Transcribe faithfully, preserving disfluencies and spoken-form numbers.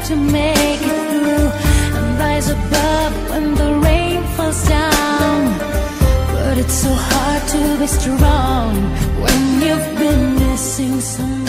to make it through and rise above when the rain falls down. But it's so hard to be strong when you've been missing someone.